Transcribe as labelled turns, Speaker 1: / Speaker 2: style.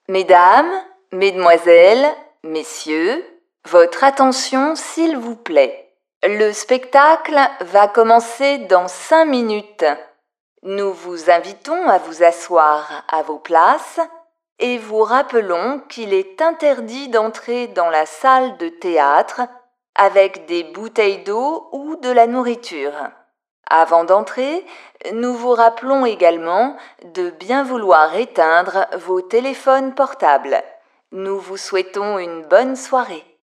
Speaker 1: Mesdames, mesdemoiselles, messieurs, votre attention s'il vous plaît. Le spectacle va commencer dans 5 minutes. Nous vous invitons à vous asseoir à vos places et vous rappelons qu'il est interdit d'entrer dans la salle de théâtre avec des bouteilles d'eau ou de la nourriture. Avant d'entrer, nous vous rappelons également de bien vouloir éteindre vos téléphones portables. Nous vous souhaitons une bonne soirée.